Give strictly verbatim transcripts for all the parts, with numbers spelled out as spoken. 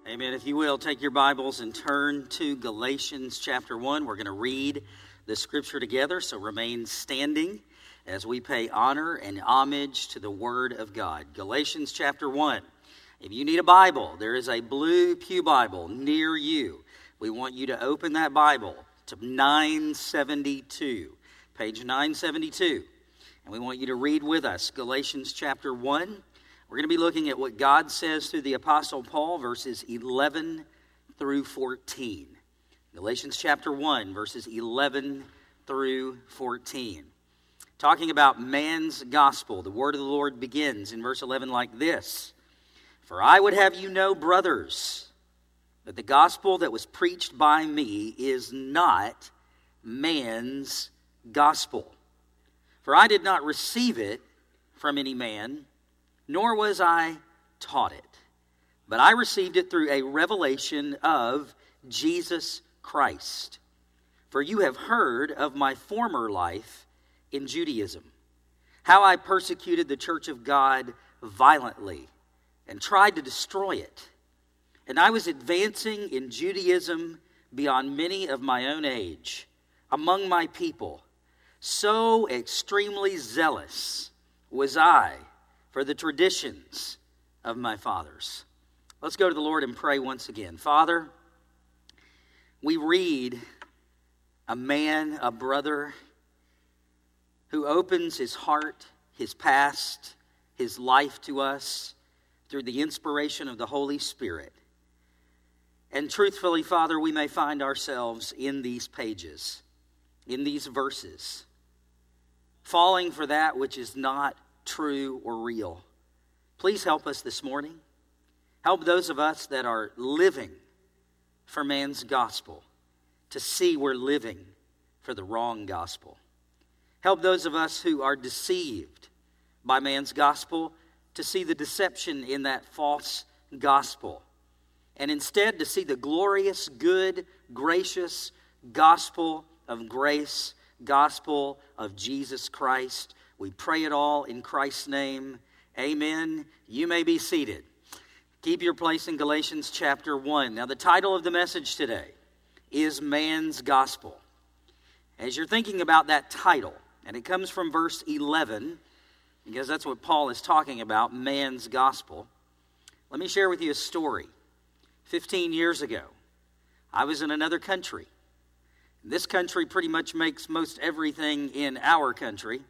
Amen. If you will, take your Bibles and turn to Galatians chapter one. We're going to read the scripture together, so remain standing as we pay honor and homage to the Word of God. Galatians chapter one. If you need a Bible, there is a blue pew Bible near you. We want you to open that Bible to nine seventy-two, page nine seventy-two. And we want you to read with us Galatians chapter one. We're going to be looking at what God says through the Apostle Paul, verses eleven through fourteen. Galatians chapter one, verses eleven through fourteen. Talking about man's gospel, the word of the Lord begins in verse eleven like this. For I would have you know, brothers, that the gospel that was preached by me is not man's gospel. For I did not receive it from any man, nor was I taught it, but I received it through a revelation of Jesus Christ. For you have heard of my former life in Judaism, how I persecuted the church of God violently and tried to destroy it. And I was advancing in Judaism beyond many of my own age among my people. So extremely zealous was I for the traditions of my fathers. Let's go to the Lord and pray once again. Father, we read a man, a brother, who opens his heart, his past, his life to us through the inspiration of the Holy Spirit. And truthfully, Father, we may find ourselves in these pages, in these verses, falling for that which is not true or real. Please help us this morning. Help those of us that are living for man's gospel to see we're living for the wrong gospel. Help those of us who are deceived by man's gospel to see the deception in that false gospel, and instead to see the glorious, good, gracious gospel of grace, gospel of Jesus Christ. We pray it all in Christ's name. Amen. You may be seated. Keep your place in Galatians chapter one. Now, the title of the message today is Man's Gospel. As you're thinking about that title, and it comes from verse eleven, because that's what Paul is talking about, man's gospel. Let me share with you a story. Fifteen years ago, I was in another country. This country pretty much makes most everything in our country.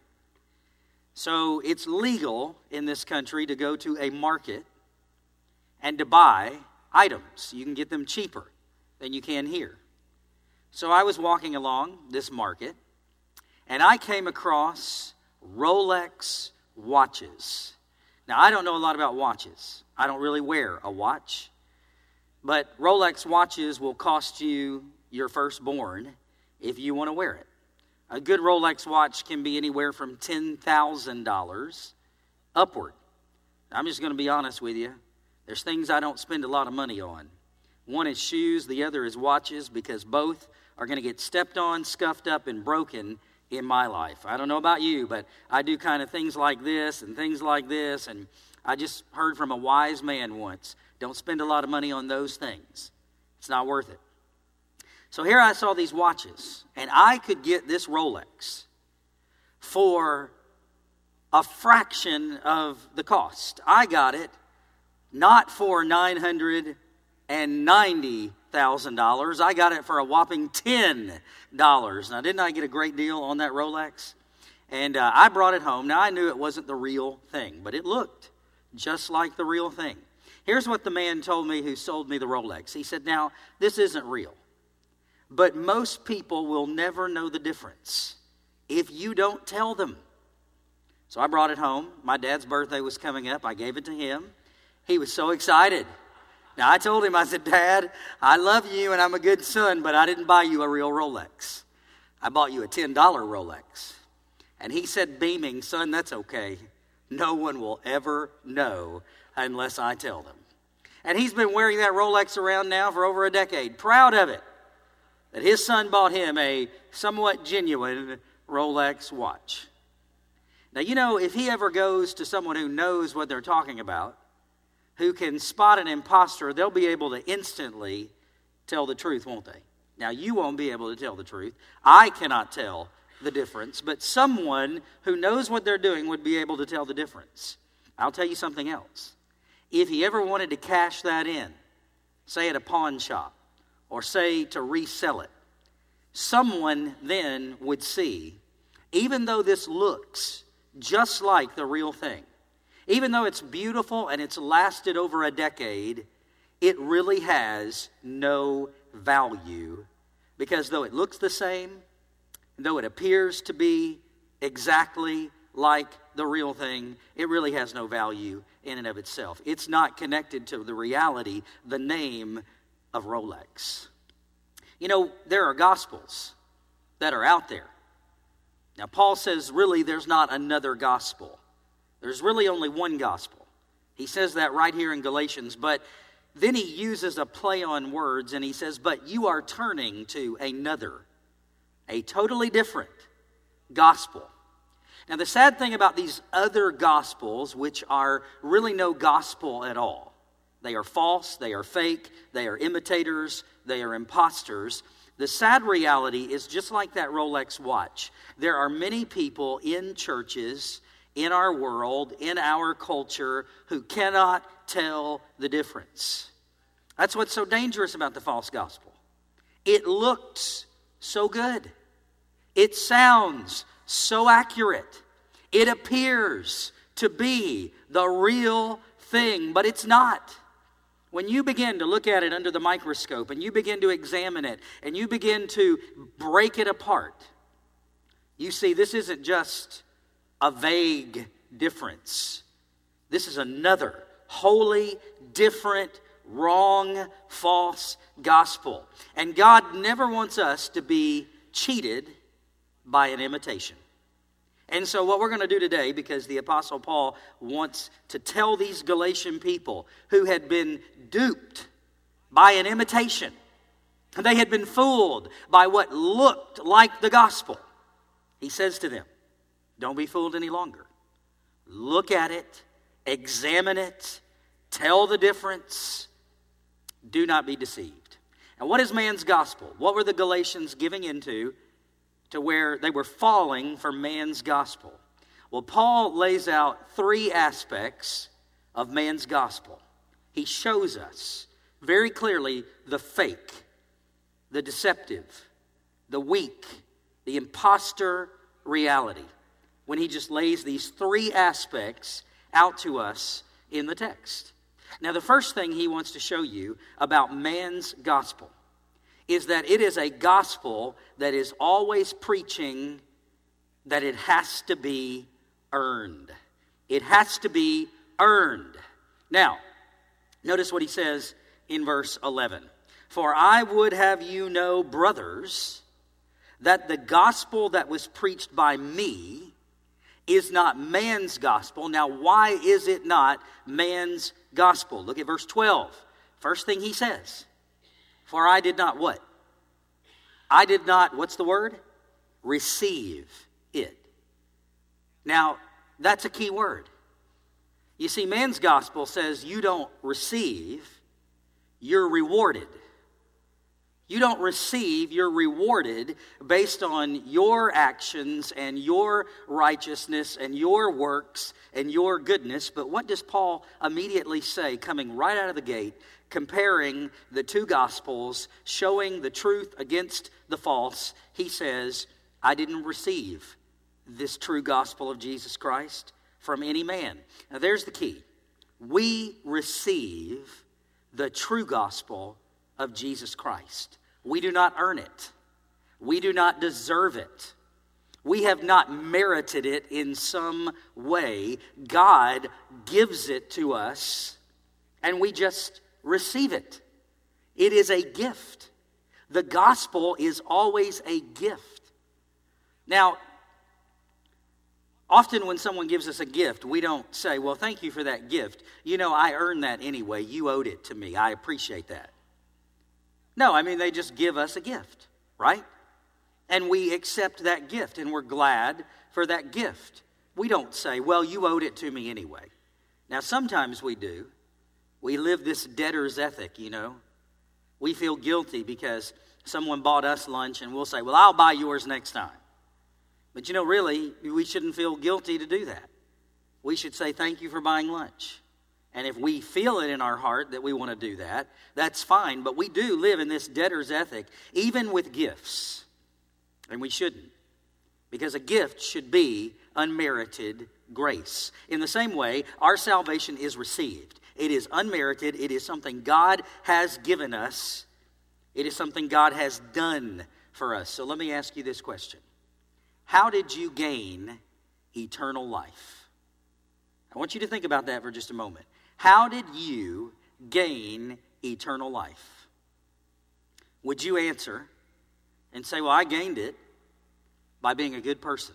So it's legal in this country to go to a market and to buy items. You can get them cheaper than you can here. So I was walking along this market, and I came across Rolex watches. Now, I don't know a lot about watches. I don't really wear a watch. But Rolex watches will cost you your firstborn if you want to wear it. A good Rolex watch can be anywhere from ten thousand dollars upward. I'm just going to be honest with you. There's things I don't spend a lot of money on. One is shoes, the other is watches, because both are going to get stepped on, scuffed up, and broken in my life. I don't know about you, but I do kind of things like this and things like this, and I just heard from a wise man once, don't spend a lot of money on those things. It's not worth it. So here I saw these watches, and I could get this Rolex for a fraction of the cost. I got it not for nine hundred ninety thousand dollars. I got it for a whopping ten dollars. Now, didn't I get a great deal on that Rolex? And uh, I brought it home. Now, I knew it wasn't the real thing, but it looked just like the real thing. Here's what the man told me who sold me the Rolex. He said, now, this isn't real, but most people will never know the difference if you don't tell them. So I brought it home. My dad's birthday was coming up. I gave it to him. He was so excited. Now, I told him, I said, Dad, I love you and I'm a good son, but I didn't buy you a real Rolex. I bought you a ten dollar Rolex. And he said, beaming, son, that's okay. No one will ever know unless I tell them. And he's been wearing that Rolex around now for over a decade, proud of it, that his son bought him a somewhat genuine Rolex watch. Now, you know, if he ever goes to someone who knows what they're talking about, who can spot an imposter, they'll be able to instantly tell the truth, won't they? Now, you won't be able to tell the truth. I cannot tell the difference, but someone who knows what they're doing would be able to tell the difference. I'll tell you something else. If he ever wanted to cash that in, say at a pawn shop, or say to resell it, someone then would see, even though this looks just like the real thing, even though it's beautiful and it's lasted over a decade, it really has no value. Because though it looks the same, though it appears to be exactly like the real thing, it really has no value in and of itself. It's not connected to the reality, the name of Rolex. You know, there are gospels that are out there. Now, Paul says really there's not another gospel. There's really only one gospel. He says that right here in Galatians, but then he uses a play on words and he says, but you are turning to another, a totally different gospel. Now, the sad thing about these other gospels, which are really no gospel at all, they are false, they are fake, they are imitators, they are imposters. The sad reality is just like that Rolex watch. There are many people in churches, in our world, in our culture, who cannot tell the difference. That's what's so dangerous about the false gospel. It looks so good. It sounds so accurate. It appears to be the real thing, but it's not. When you begin to look at it under the microscope and you begin to examine it and you begin to break it apart, you see this isn't just a vague difference. This is another wholly different, wrong, false gospel. And God never wants us to be cheated by an imitation. And so what we're going to do today, because the Apostle Paul wants to tell these Galatian people who had been duped by an imitation, they had been fooled by what looked like the gospel. He says to them, don't be fooled any longer. Look at it, examine it, tell the difference. Do not be deceived. And what is man's gospel? What were the Galatians giving into to where they were falling for man's gospel? Well, Paul lays out three aspects of man's gospel. He shows us very clearly the fake, the deceptive, the weak, the imposter reality, when he just lays these three aspects out to us in the text. Now, the first thing he wants to show you about man's gospel is that it is a gospel that is always preaching that it has to be earned. It has to be earned. Now, notice what he says in verse eleven. For I would have you know, brothers, that the gospel that was preached by me is not man's gospel. Now, why is it not man's gospel? Look at verse twelve. First thing he says. For I did not what? I did not, what's the word? Receive it. Now, that's a key word. You see, man's gospel says you don't receive, you're rewarded. You don't receive, you're rewarded based on your actions and your righteousness and your works and your goodness. But what does Paul immediately say, coming right out of the gate, comparing the two gospels, showing the truth against the false? He says, I didn't receive this true gospel of Jesus Christ from any man. Now there's the key. We receive the true gospel of Jesus Christ. We do not earn it. We do not deserve it. We have not merited it in some way. God gives it to us, and we just receive it. It is a gift. The gospel is always a gift. Now, often when someone gives us a gift, we don't say, well, thank you for that gift. You know, I earned that anyway. You owed it to me. I appreciate that. No, I mean, they just give us a gift, right? And we accept that gift, and we're glad for that gift. We don't say, well, you owed it to me anyway. Now, sometimes we do, We live this debtor's ethic, you know. We feel guilty because someone bought us lunch and we'll say, well, I'll buy yours next time. But you know, really, we shouldn't feel guilty to do that. We should say, thank you for buying lunch. And if we feel it in our heart that we want to do that, that's fine. But we do live in this debtor's ethic, even with gifts. And we shouldn't. Because a gift should be unmerited grace. In the same way, our salvation is received. It is unmerited. It is something God has given us. It is something God has done for us. So let me ask you this question. How did you gain eternal life? I want you to think about that for just a moment. How did you gain eternal life? Would you answer and say, well, I gained it by being a good person.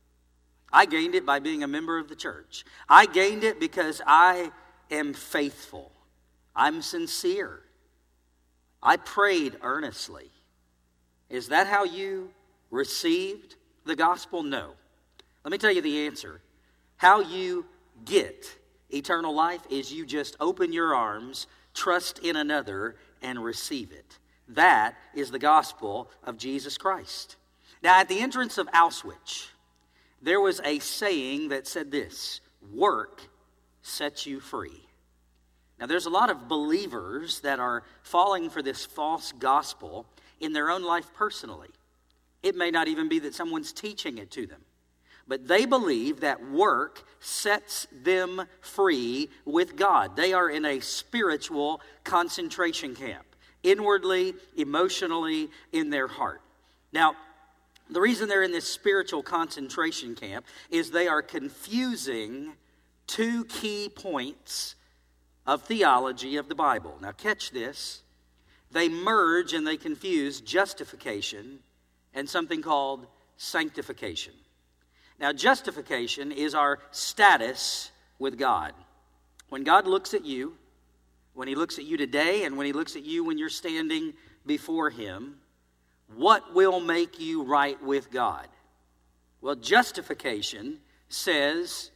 I gained it by being a member of the church. I gained it because I am faithful. I'm sincere. I prayed earnestly. Is that how you received the gospel? No. Let me tell you the answer. How you get eternal life is you just open your arms, trust in another, and receive it. That is the gospel of Jesus Christ. Now, at the entrance of Auschwitz, there was a saying that said this: work sets you free. Now, there's a lot of believers that are falling for this false gospel in their own life personally. It may not even be that someone's teaching it to them. But they believe that work sets them free with God. They are in a spiritual concentration camp, inwardly, emotionally, in their heart. Now, the reason they're in this spiritual concentration camp is they are confusing two key points of theology of the Bible. Now, catch this. They merge and they confuse justification and something called sanctification. Now, justification is our status with God. When God looks at you, when He looks at you today, and when He looks at you when you're standing before Him, what will make you right with God? Well, justification says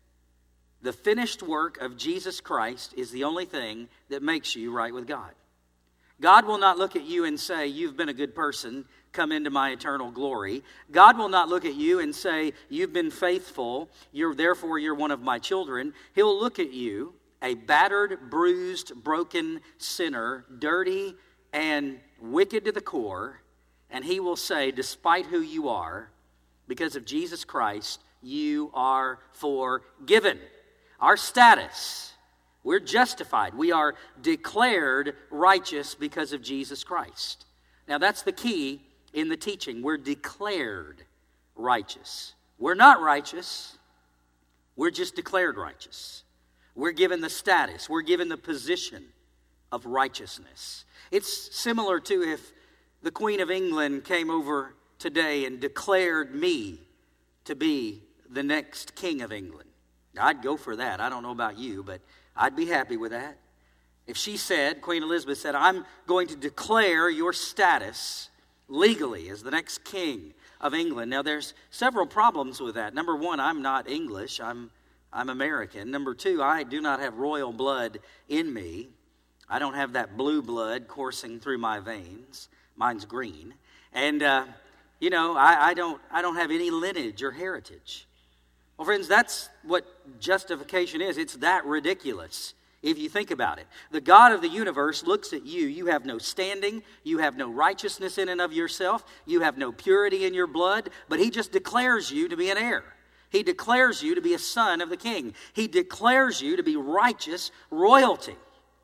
the finished work of Jesus Christ is the only thing that makes you right with God. God will not look at you and say, you've been a good person, come into my eternal glory. God will not look at you and say, you've been faithful, you're therefore you're one of my children. He'll look at you, a battered, bruised, broken sinner, dirty and wicked to the core, and He will say, despite who you are, because of Jesus Christ, you are forgiven. Our status, we're justified. We are declared righteous because of Jesus Christ. Now, that's the key in the teaching. We're declared righteous. We're not righteous. We're just declared righteous. We're given the status. We're given the position of righteousness. It's similar to if the Queen of England came over today and declared me to be the next King of England. I'd go for that. I don't know about you, but I'd be happy with that. If she said, Queen Elizabeth said, I'm going to declare your status legally as the next King of England. Now, there's several problems with that. Number one, I'm not English. I'm, I'm American. Number two, I do not have royal blood in me. I don't have that blue blood coursing through my veins. Mine's green. And, uh, you know, I, I don't I don't have any lineage or heritage. Well, friends, that's what justification is. It's that ridiculous if you think about it. The God of the universe looks at you. You have no standing. You have no righteousness in and of yourself. You have no purity in your blood. But He just declares you to be an heir. He declares you to be a son of the King. He declares you to be righteous royalty.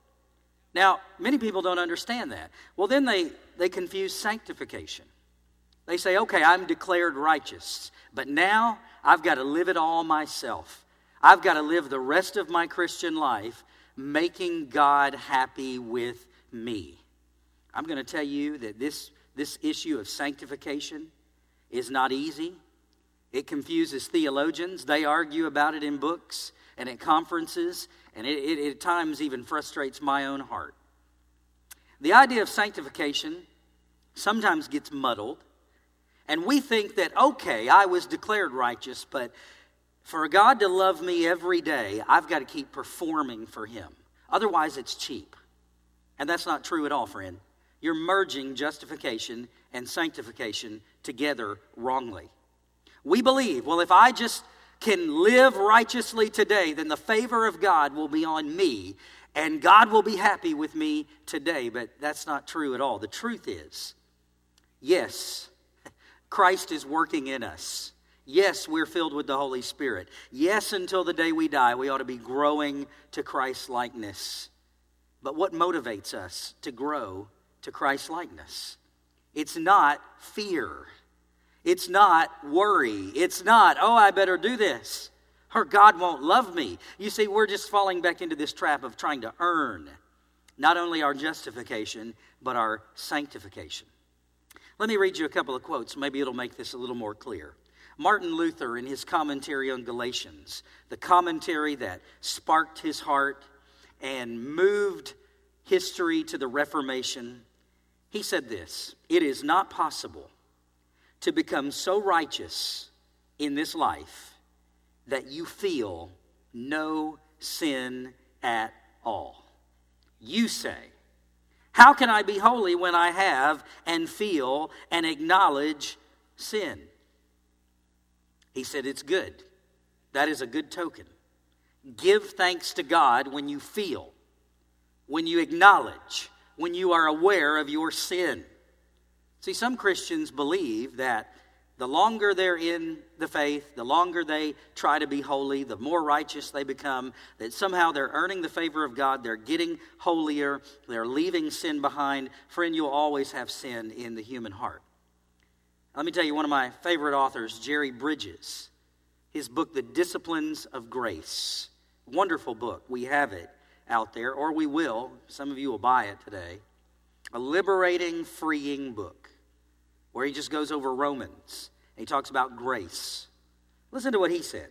Now, many people don't understand that. Well, then they, they confuse sanctification. They say, okay, I'm declared righteous, but now I've got to live it all myself. I've got to live the rest of my Christian life making God happy with me. I'm going to tell you that this, this issue of sanctification is not easy. It confuses theologians. They argue about it in books and at conferences, and it, it at times even frustrates my own heart. The idea of sanctification sometimes gets muddled. And we think that, okay, I was declared righteous, but for God to love me every day, I've got to keep performing for Him. Otherwise, it's cheap. And that's not true at all, friend. You're merging justification and sanctification together wrongly. We believe, well, if I just can live righteously today, then the favor of God will be on me, and God will be happy with me today. But that's not true at all. The truth is, yes, Christ is working in us. Yes, we're filled with the Holy Spirit. Yes, until the day we die, we ought to be growing to Christ's likeness. But what motivates us to grow to Christ's likeness? It's not fear. It's not worry. It's not, oh, I better do this, or God won't love me. You see, we're just falling back into this trap of trying to earn not only our justification, but our sanctification. Let me read you a couple of quotes. Maybe it'll make this a little more clear. Martin Luther, in his commentary on Galatians, the commentary that sparked his heart and moved history to the Reformation, he said this: "It is not possible to become so righteous in this life that you feel no sin at all." You say, how can I be holy when I have and feel and acknowledge sin? He said, it's good. That is a good token. Give thanks to God when you feel, when you acknowledge, when you are aware of your sin. See, some Christians believe that the longer they're in the faith, the longer they try to be holy, the more righteous they become, that somehow they're earning the favor of God, they're getting holier, they're leaving sin behind. Friend, you'll always have sin in the human heart. Let me tell you, one of my favorite authors, Jerry Bridges, his book, The Disciplines of Grace. Wonderful book. We have it out there, or we will. Some of you will buy it today. A liberating, freeing book where he just goes over Romans. And he talks about grace. Listen to what he said.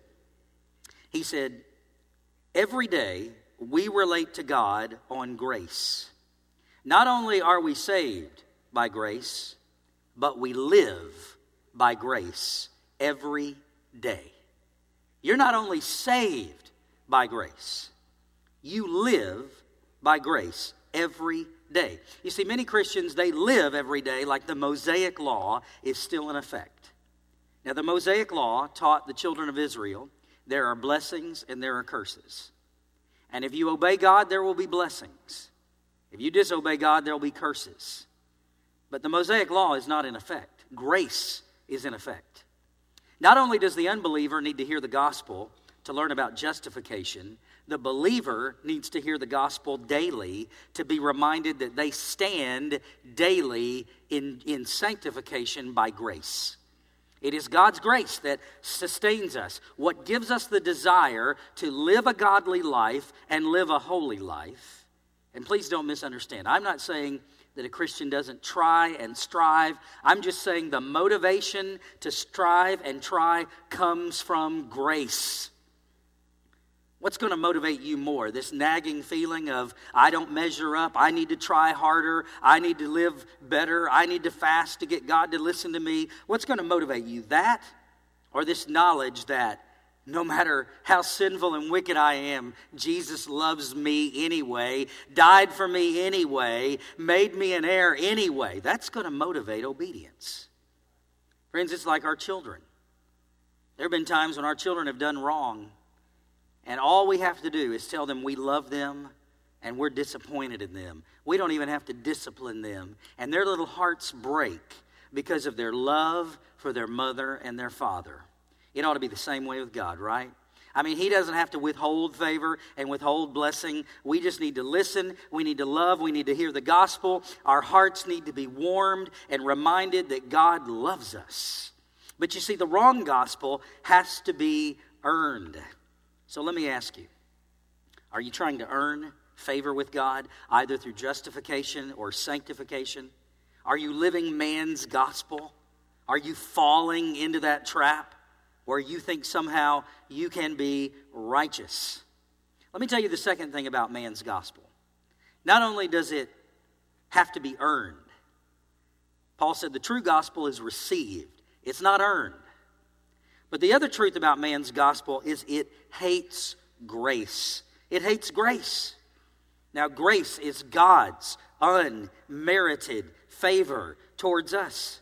He said, every day we relate to God on grace. Not only are we saved by grace, but we live by grace every day. You're not only saved by grace, you live by grace every day. You see, many Christians, they live every day like the Mosaic Law is still in effect. Now, the Mosaic Law taught the children of Israel there are blessings and there are curses. And if you obey God, there will be blessings. If you disobey God, there will be curses. But the Mosaic Law is not in effect. Grace is in effect. Not only does the unbeliever need to hear the gospel to learn about justification, the believer needs to hear the gospel daily to be reminded that they stand daily in, in sanctification by grace. It is God's grace that sustains us, what gives us the desire to live a godly life and live a holy life. And please don't misunderstand. I'm not saying that a Christian doesn't try and strive. I'm just saying the motivation to strive and try comes from grace. What's going to motivate you more? This nagging feeling of, I don't measure up, I need to try harder, I need to live better, I need to fast to get God to listen to me. What's going to motivate you? That or this knowledge that no matter how sinful and wicked I am, Jesus loves me anyway, died for me anyway, made me an heir anyway. That's going to motivate obedience. Friends, it's like our children. There have been times when our children have done wrong, and all we have to do is tell them we love them and we're disappointed in them. We don't even have to discipline them. And their little hearts break because of their love for their mother and their father. It ought to be the same way with God, right? I mean, He doesn't have to withhold favor and withhold blessing. We just need to listen. We need to love. We need to hear the gospel. Our hearts need to be warmed and reminded that God loves us. But you see, the wrong gospel has to be earned. So let me ask you, are you trying to earn favor with God, either through justification or sanctification? Are you living man's gospel? Are you falling into that trap where you think somehow you can be righteous? Let me tell you the second thing about man's gospel. Not only does it have to be earned, Paul said the true gospel is received. It's not earned. But the other truth about man's gospel is it hates grace. It hates grace. Now, grace is God's unmerited favor towards us.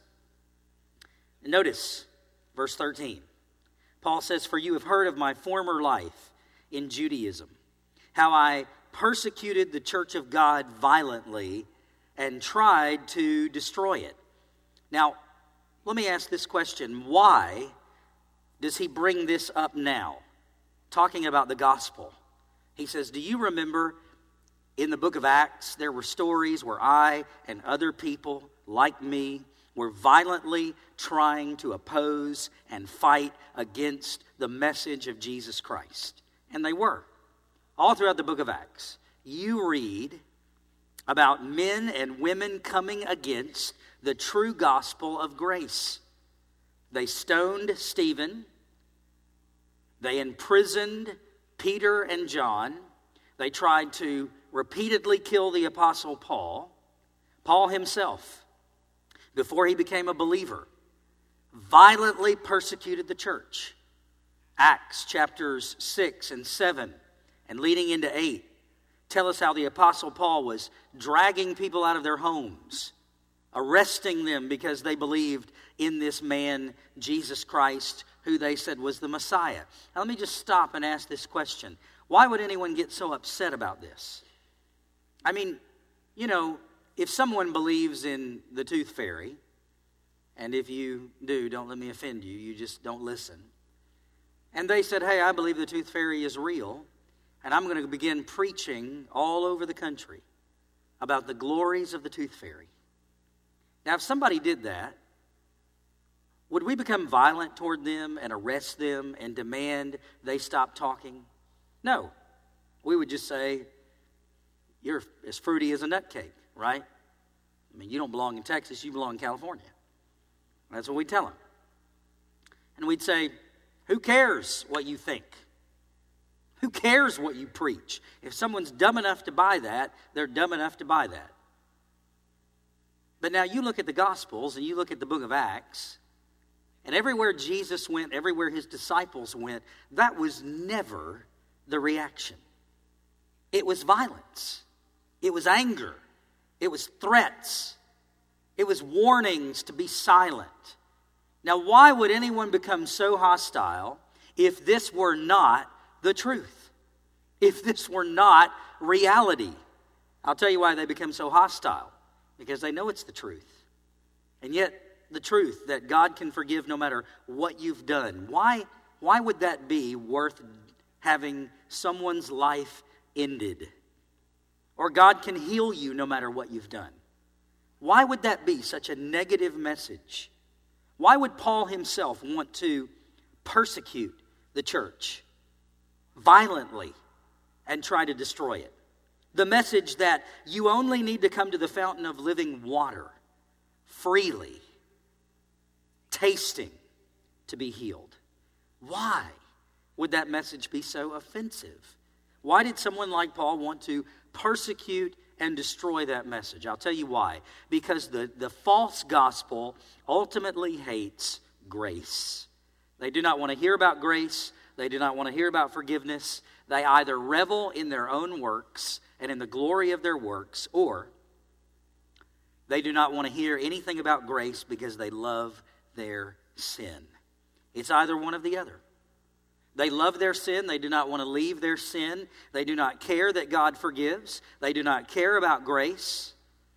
Notice verse thirteen. Paul says, "For you have heard of my former life in Judaism, how I persecuted the church of God violently and tried to destroy it." Now, let me ask this question. Why does he bring this up now, talking about the gospel? He says, do you remember in the book of Acts, there were stories where I and other people like me were violently trying to oppose and fight against the message of Jesus Christ. And they were. All throughout the book of Acts, you read about men and women coming against the true gospel of grace. They stoned Stephen. They imprisoned Peter and John. They tried to repeatedly kill the apostle Paul. Paul himself, before he became a believer, violently persecuted the church. Acts chapters six and seven and leading into eight tell us how the apostle Paul was dragging people out of their homes, arresting them because they believed in this man, Jesus Christ, who they said was the Messiah. Now let me just stop and ask this question. Why would anyone get so upset about this? I mean, you know, if someone believes in the tooth fairy, and if you do, don't let me offend you, you just don't listen. And they said, hey, I believe the tooth fairy is real, and I'm going to begin preaching all over the country about the glories of the tooth fairy. Now, if somebody did that, would we become violent toward them and arrest them and demand they stop talking? No. We would just say, you're as fruity as a nut cake, right? I mean, you don't belong in Texas, you belong in California. That's what we'd tell them. And we'd say, who cares what you think? Who cares what you preach? If someone's dumb enough to buy that, they're dumb enough to buy that. But now you look at the Gospels and you look at the book of Acts, and everywhere Jesus went, everywhere his disciples went, that was never the reaction. It was violence. It was anger. It was threats. It was warnings to be silent. Now, why would anyone become so hostile if this were not the truth? If this were not reality? I'll tell you why they become so hostile. Because they know it's the truth. And yet, the truth that God can forgive no matter what you've done. Why, why would that be worth having someone's life ended? Or God can heal you no matter what you've done. Why would that be such a negative message? Why would Paul himself want to persecute the church violently and try to destroy it? The message that you only need to come to the fountain of living water freely, tasting to be healed. Why would that message be so offensive? Why did someone like Paul want to persecute and destroy that message? I'll tell you why. Because the, the false gospel ultimately hates grace. They do not want to hear about grace. They do not want to hear about forgiveness. They either revel in their own works and in the glory of their works, or they do not want to hear anything about grace because they love their sin. It's either one or the other. They love their sin. They do not want to leave their sin. They do not care that God forgives. They do not care about grace.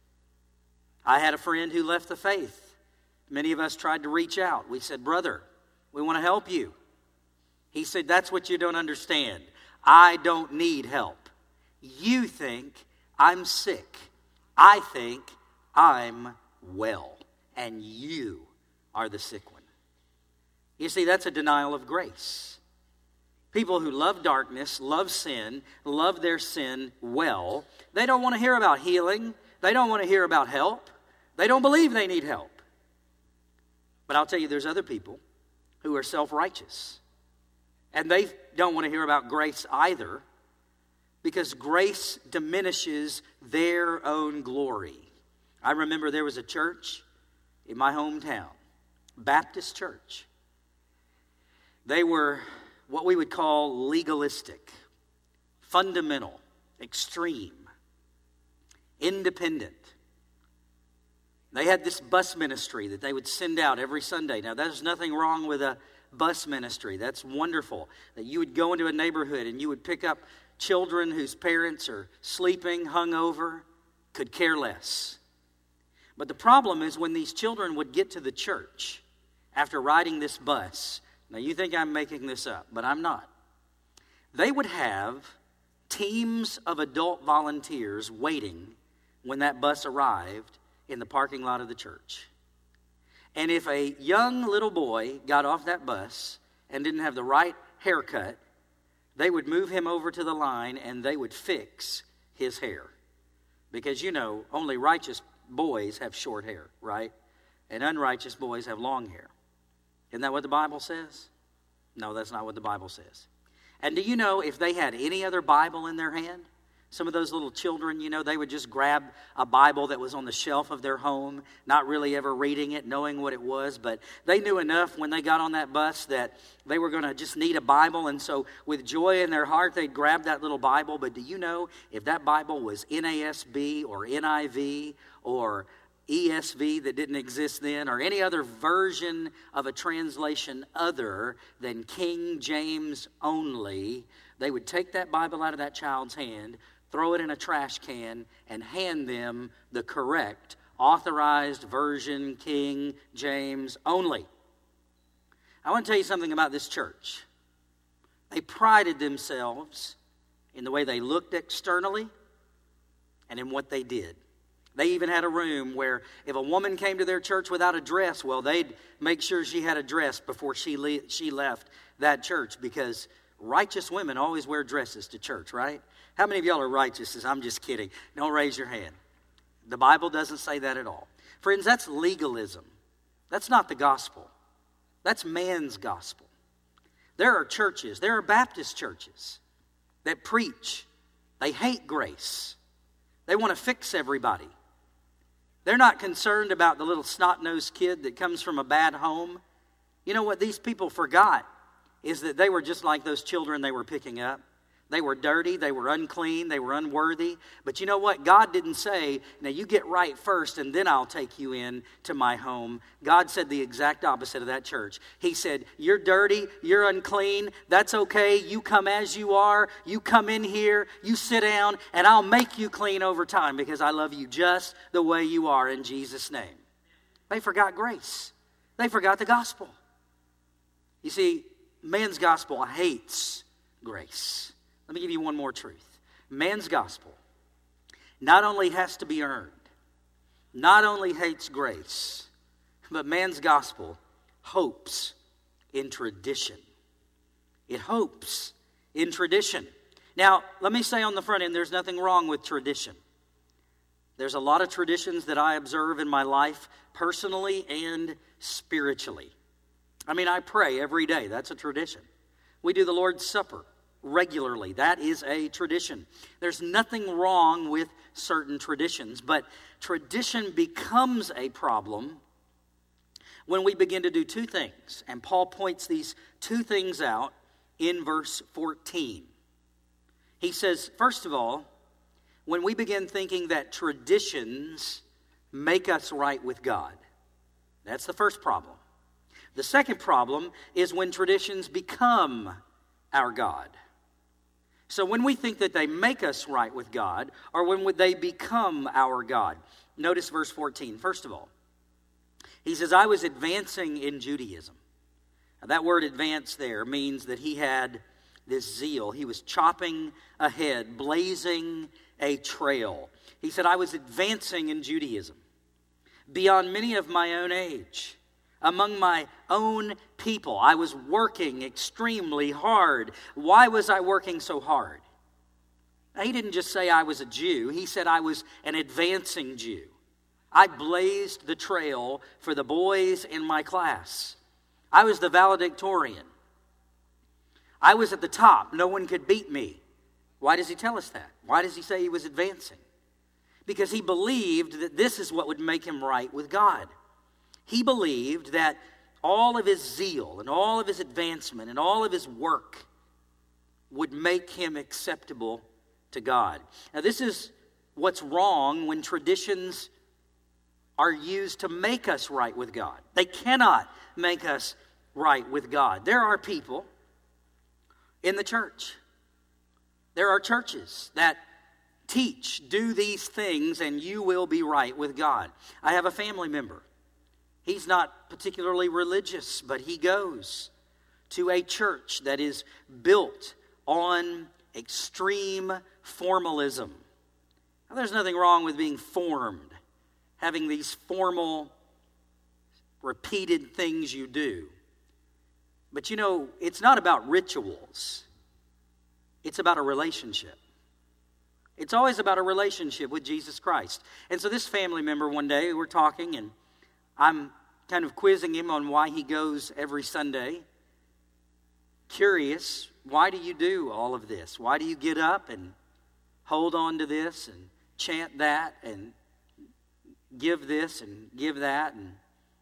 I had a friend who left the faith. Many of us tried to reach out. We said, brother, we want to help you. He said, that's what you don't understand. I don't need help. You think I'm sick. I think I'm well. And you are the sick one. You see, that's a denial of grace. People who love darkness, love sin, love their sin well, they don't want to hear about healing. They don't want to hear about help. They don't believe they need help. But I'll tell you, there's other people who are self-righteous. And they don't want to hear about grace either, because grace diminishes their own glory. I remember there was a church in my hometown, Baptist church. They were what we would call legalistic, fundamental, extreme. independent. They had this bus ministry that they would send out every Sunday. Now, there's nothing wrong with a bus ministry. That's wonderful. That you would go into a neighborhood and you would pick up children whose parents are sleeping, hungover, could care less. But the problem is when these children would get to the church after riding this bus, now you think I'm making this up, but I'm not. They would have teams of adult volunteers waiting when that bus arrived in the parking lot of the church. And if a young little boy got off that bus and didn't have the right haircut, they would move him over to the line and they would fix his hair. Because, you know, only righteous boys have short hair, right? And unrighteous boys have long hair. Isn't that what the Bible says? No, that's not what the Bible says. And do you know if they had any other Bible in their hand? Some of those little children, you know, they would just grab a Bible that was on the shelf of their home, not really ever reading it, knowing what it was. But they knew enough when they got on that bus that they were going to just need a Bible. And so with joy in their heart, they'd grab that little Bible. But do you know if that Bible was N A S B or N I V or E S V that didn't exist then, or any other version of a translation other than King James only, they would take that Bible out of that child's hand, throw it in a trash can, and hand them the correct authorized version, King James only. I want to tell you something about this church. They prided themselves in the way they looked externally and in what they did. They even had a room where if a woman came to their church without a dress, well, they'd make sure she had a dress before she le- she left that church, because righteous women always wear dresses to church, right? How many of y'all are righteous? I'm just kidding. Don't raise your hand. The Bible doesn't say that at all. Friends, that's legalism. That's not the gospel. That's man's gospel. There are churches, there are Baptist churches that preach. They hate grace. They want to fix everybody. They're not concerned about the little snot-nosed kid that comes from a bad home. You know what these people forgot is that they were just like those children they were picking up. They were dirty, they were unclean, they were unworthy. But you know what? God didn't say, now you get right first and then I'll take you in to my home. God said the exact opposite of that church. He said, you're dirty, you're unclean, that's okay. You come as you are, you come in here, you sit down, and I'll make you clean over time because I love you just the way you are in Jesus' name. They forgot grace. They forgot the gospel. You see, man's gospel hates grace. Let me give you one more truth. Man's gospel not only has to be earned, not only hates grace, but man's gospel hopes in tradition. It hopes in tradition. Now, let me say on the front end, there's nothing wrong with tradition. There's a lot of traditions that I observe in my life personally and spiritually. I mean, I pray every day. That's a tradition. We do the Lord's Supper regularly. That is a tradition. There's nothing wrong with certain traditions, but tradition becomes a problem when we begin to do two things. And Paul points these two things out in verse fourteen. He says, first of all, when we begin thinking that traditions make us right with God, that's the first problem. The second problem is when traditions become our God. So when we think that they make us right with God, or when would they become our God? Notice verse fourteen. First of all, he says, I was advancing in Judaism. Now, that word advance there means that he had this zeal. He was chopping ahead, blazing a trail. He said, I was advancing in Judaism beyond many of my own age. Among my own people, I was working extremely hard. Why was I working so hard? Now, he didn't just say I was a Jew. He said I was an advancing Jew. I blazed the trail for the boys in my class. I was the valedictorian. I was at the top. No one could beat me. Why does he tell us that? Why does he say he was advancing? Because he believed that this is what would make him right with God. He believed that all of his zeal and all of his advancement and all of his work would make him acceptable to God. Now, this is what's wrong when traditions are used to make us right with God. They cannot make us right with God. There are people in the church. There are churches that teach, do these things, and you will be right with God. I have a family member. He's not particularly religious, but he goes to a church that is built on extreme formalism. Now, there's nothing wrong with being formed, having these formal, repeated things you do. But you know, it's not about rituals. It's about a relationship. It's always about a relationship with Jesus Christ. And so this family member, one day, we're talking, and I'm kind of quizzing him on why he goes every Sunday. Curious, why do you do all of this? Why do you get up and hold on to this and chant that and give this and give that? And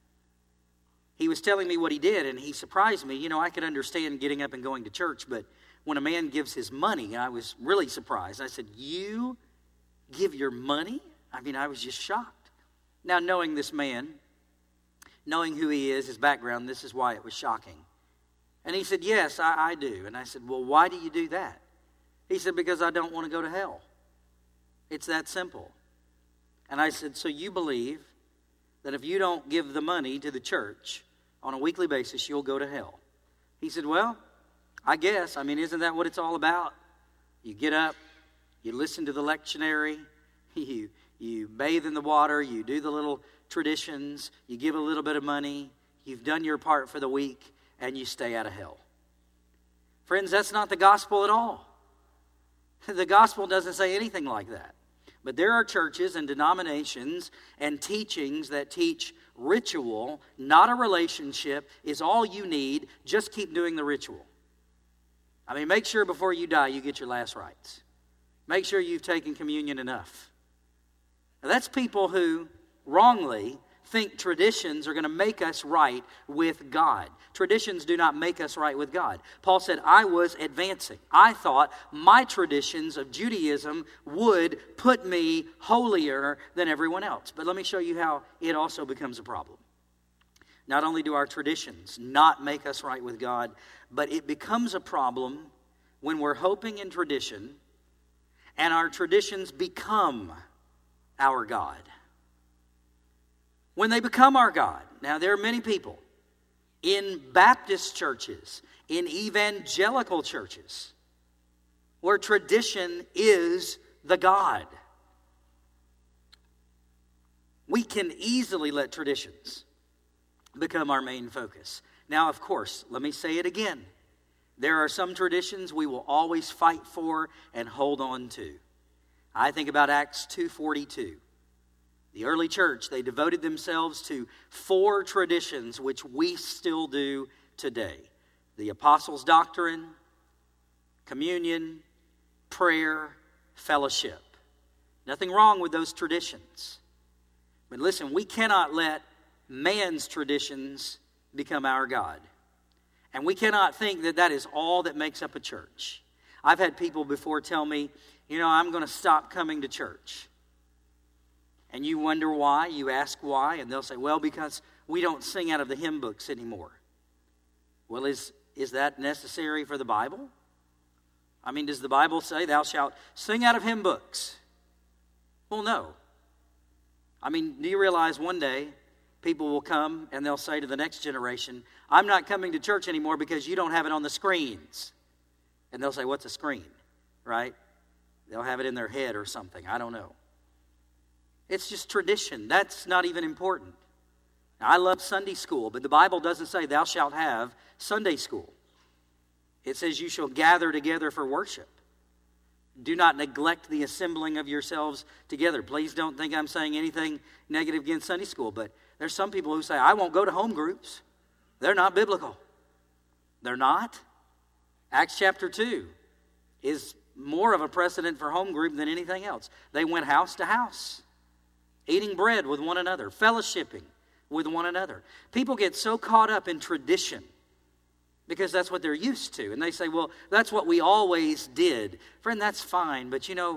he was telling me what he did, and he surprised me. You know, I could understand getting up and going to church, but when a man gives his money, I was really surprised. I said, "You give your money?" I mean, I was just shocked. Now, knowing this man, knowing who he is, his background, this is why it was shocking. And he said, "Yes, I, I do." And I said, "Well, why do you do that?" He said, "Because I don't want to go to hell. It's that simple." And I said, "So you believe that if you don't give the money to the church on a weekly basis, you'll go to hell?" He said, "Well, I guess. I mean, isn't that what it's all about? You get up, you listen to the lectionary, you, you bathe in the water, you do the little traditions, you give a little bit of money, you've done your part for the week, and you stay out of hell." Friends, that's not the gospel at all. The gospel doesn't say anything like that. But there are churches and denominations and teachings that teach ritual, not a relationship, is all you need. Just keep doing the ritual. I mean, make sure before you die you get your last rites. Make sure you've taken communion enough. Now, that's people who wrongly think traditions are going to make us right with God. Traditions do not make us right with God. Paul said, I was advancing. I thought my traditions of Judaism would put me holier than everyone else. But let me show you how it also becomes a problem. Not only do our traditions not make us right with God, but it becomes a problem when we're hoping in tradition and our traditions become our God. When they become our God. Now, there are many people in Baptist churches, in evangelical churches, where tradition is the God. We can easily let traditions become our main focus. Now, of course, let me say it again. There are some traditions we will always fight for and hold on to. I think about Acts two forty-two. The early church, they devoted themselves to four traditions which we still do today. The apostles' doctrine, communion, prayer, fellowship. Nothing wrong with those traditions. But listen, we cannot let man's traditions become our God. And we cannot think that that is all that makes up a church. I've had people before tell me, you know, I'm going to stop coming to church. And you wonder why, you ask why, and they'll say, well, because we don't sing out of the hymn books anymore. Well, is, is that necessary for the Bible? I mean, does the Bible say thou shalt sing out of hymn books? Well, no. I mean, do you realize one day people will come and they'll say to the next generation, I'm not coming to church anymore because you don't have it on the screens. And they'll say, what's a screen? Right? They'll have it in their head or something. I don't know. It's just tradition. That's not even important. Now, I love Sunday school, but the Bible doesn't say thou shalt have Sunday school. It says you shall gather together for worship. Do not neglect the assembling of yourselves together. Please don't think I'm saying anything negative against Sunday school, but there's some people who say, I won't go to home groups. They're not biblical. They're not. Acts chapter two is more of a precedent for home group than anything else. They went house to house, eating bread with one another, fellowshipping with one another. People get so caught up in tradition because that's what they're used to. And they say, well, that's what we always did. Friend, that's fine. But you know,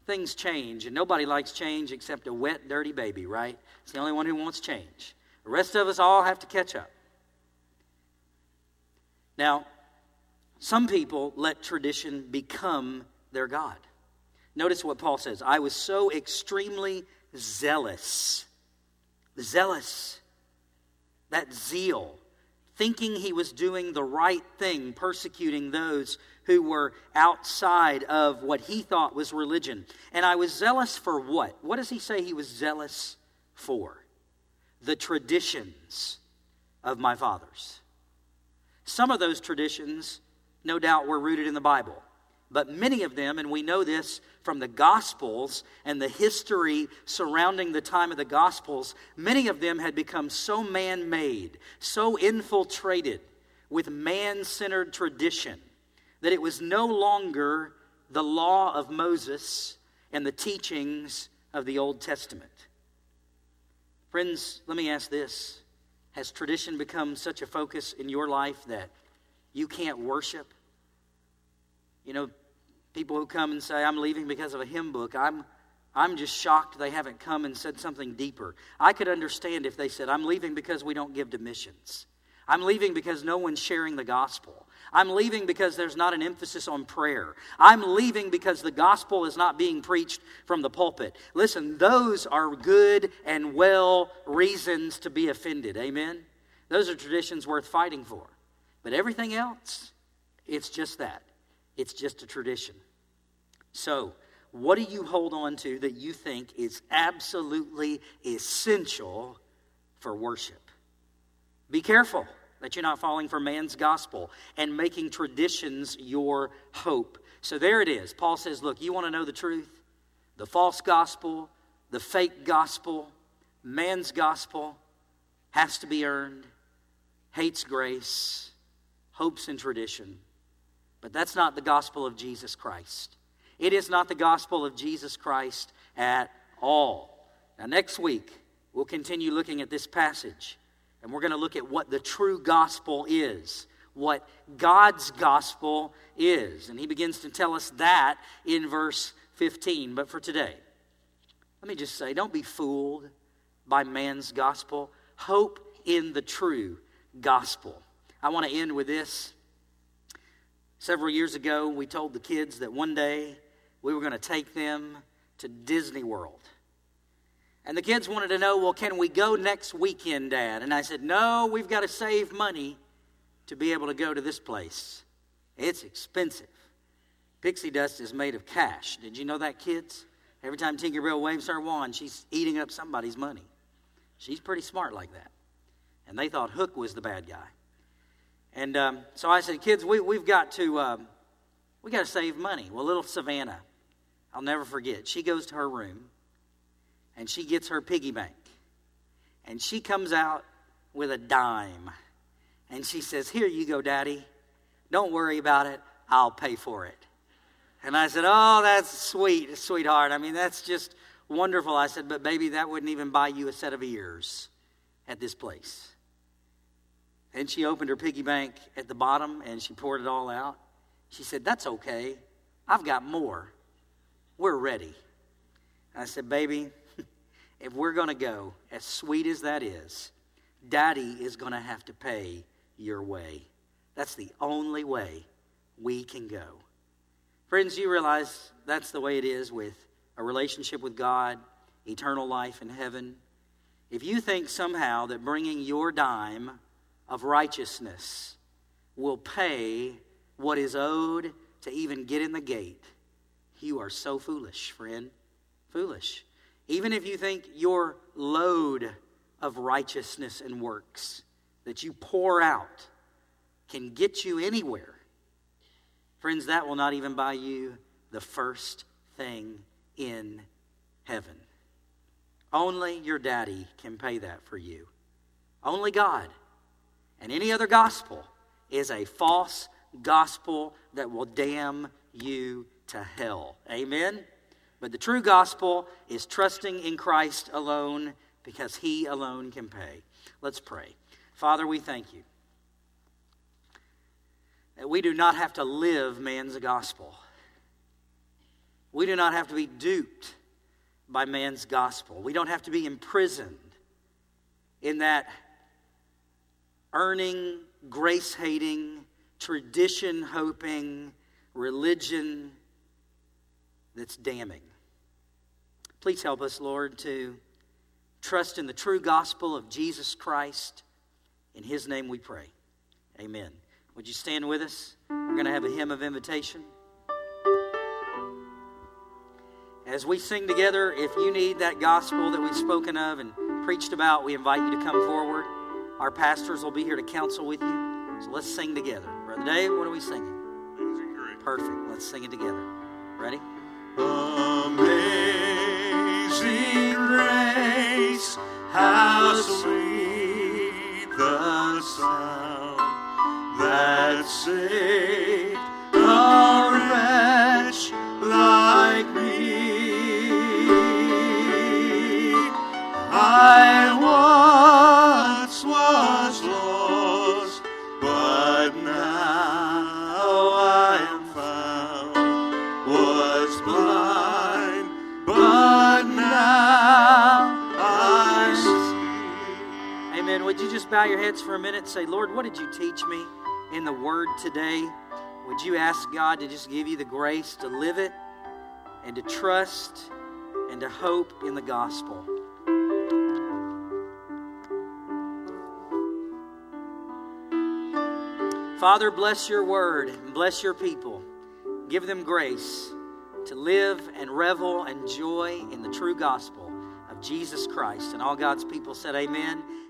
things change, and nobody likes change except a wet, dirty baby, right? It's the only one who wants change. The rest of us all have to catch up. Now, some people let tradition become their God. Notice what Paul says. I was so extremely zealous. Zealous. That zeal. Thinking he was doing the right thing, persecuting those who were outside of what he thought was religion. And I was zealous for what? What does he say he was zealous for? The traditions of my fathers. Some of those traditions, no doubt, were rooted in the Bible. But many of them, and we know this from the Gospels and the history surrounding the time of the Gospels, many of them had become so man-made, so infiltrated with man-centered tradition, that it was no longer the law of Moses and the teachings of the Old Testament. Friends, let me ask this. Has tradition become such a focus in your life that you can't worship? You know, people who come and say, I'm leaving because of a hymn book, I'm, I'm just shocked they haven't come and said something deeper. I could understand if they said, I'm leaving because we don't give to missions. I'm leaving because no one's sharing the gospel. I'm leaving because there's not an emphasis on prayer. I'm leaving because the gospel is not being preached from the pulpit. Listen, those are good and well reasons to be offended. Amen? Those are traditions worth fighting for. But everything else, it's just that. It's just a tradition. So, what do you hold on to that you think is absolutely essential for worship? Be careful that you're not falling for man's gospel and making traditions your hope. So there it is. Paul says, look, you want to know the truth? The false gospel, the fake gospel, man's gospel has to be earned, hates grace, hopes in tradition. But that's not the gospel of Jesus Christ. It is not the gospel of Jesus Christ at all. Now next week, we'll continue looking at this passage. And we're going to look at what the true gospel is, what God's gospel is. And he begins to tell us that in verse fifteen. But for today, let me just say, don't be fooled by man's gospel. Hope in the true gospel. I want to end with this. Several years ago, we told the kids that one day we were going to take them to Disney World. And the kids wanted to know, well, can we go next weekend, Dad? And I said, no, we've got to save money to be able to go to this place. It's expensive. Pixie dust is made of cash. Did you know that, kids? Every time Tinkerbell waves her wand, she's eating up somebody's money. She's pretty smart like that. And they thought Hook was the bad guy. And um, so I said, kids, we, we've got to um, we got to save money. Well, little Savannah, I'll never forget. She goes to her room. And she gets her piggy bank. And she comes out with a dime. And she says, here you go, Daddy. Don't worry about it. I'll pay for it. And I said, oh, that's sweet, sweetheart. I mean, that's just wonderful. I said, but baby, that wouldn't even buy you a set of ears at this place. And she opened her piggy bank at the bottom and she poured it all out. She said, that's okay. I've got more. We're ready. And I said, baby, if we're going to go, as sweet as that is, Daddy is going to have to pay your way. That's the only way we can go. Friends, you realize that's the way it is with a relationship with God, eternal life in heaven. If you think somehow that bringing your dime of righteousness will pay what is owed to even get in the gate, you are so foolish, friend. Foolish. Even if you think your load of righteousness and works that you pour out can get you anywhere, friends, that will not even buy you the first thing in heaven. Only your daddy can pay that for you. Only God. And any other gospel is a false gospel that will damn you to hell. Amen? But the true gospel is trusting in Christ alone because he alone can pay. Let's pray. Father, we thank you that we do not have to live man's gospel. We do not have to be duped by man's gospel. We don't have to be imprisoned in that earning, grace-hating, tradition-hoping religion that's damning. Please help us, Lord, to trust in the true gospel of Jesus Christ. In His name we pray. Amen. Would you stand with us? We're going to have a hymn of invitation. As we sing together, if you need that gospel that we've spoken of and preached about, we invite you to come forward. Our pastors will be here to counsel with you. So let's sing together. Brother Dave, what are we singing? Amazing Grace. Perfect. Let's sing it together. Ready? Amazing grace, how sweet the sound that saved a wretch like me. I once was lost, but now I am found. Was blind, but now I see. Amen. Would you just bow your heads for a minute and say, Lord, what did you teach me in the Word today? Would you ask God to just give you the grace to live it and to trust and to hope in the gospel? Father, bless your word and bless your people. Give them grace to live and revel and joy in the true gospel of Jesus Christ. And all God's people said amen.